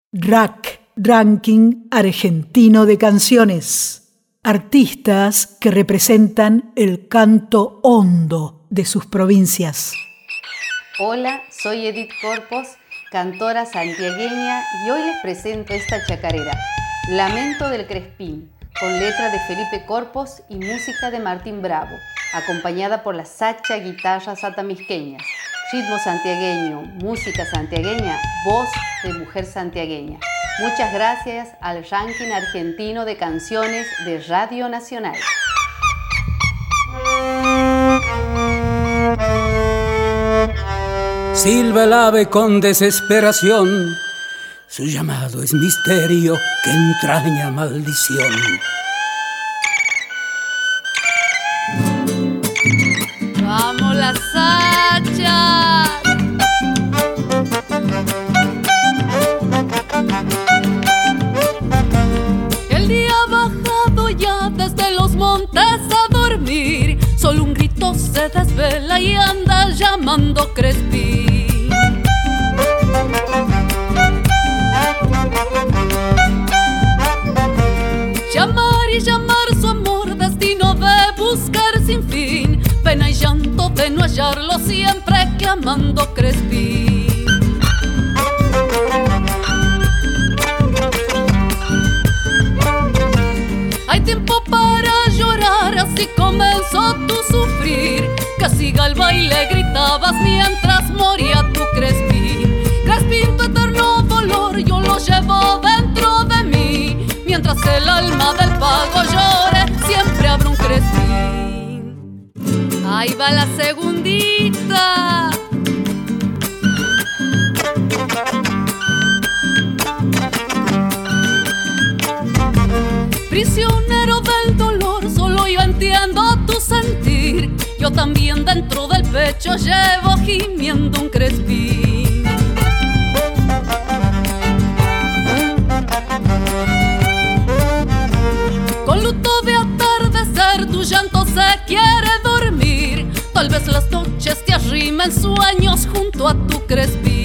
RAC, Ranking Argentino de Canciones. Artistas que representan el canto hondo de sus provincias. Hola, soy Edith Corpos, cantora santiagueña, y hoy les presento esta chacarera, Lamento del Crespín, con letra de Felipe Corpos y música de Martín Bravo, acompañada por la sacha guitarras atamisqueñas, ritmo santiagueño, música santiagueña, voz de mujer santiagueña. Muchas gracias al Ranking Argentino de Canciones de Radio Nacional. Silba el ave con desesperación, su llamado es misterio que entraña maldición. ¡Vamos las hachas! El día ha bajado ya desde los montes a dormir, solo un grito se desvela y anda llamando Crespín. Llamar y llamar su amor, destino de buscar sin fin, pena y llanto de no hallarlo, siempre clamando Crespín. Hay tiempo para llorar, así comenzó tu sufrir, que siga el baile gritabas mientras moría tu Crespín. Crespín, tu eterno dolor yo lo llevo dentro de mí, mientras el alma del pago llore, siempre habrá un Crespín. Ahí va la segundita. Prisionero del dolor, solo yo entiendo tu sentir. Yo también dentro del pecho llevo gimiendo un Crespín. Con luto de atardecer tu llanto se quiere dormir. Tal vez las noches te arrimen sueños junto a tu Crespín.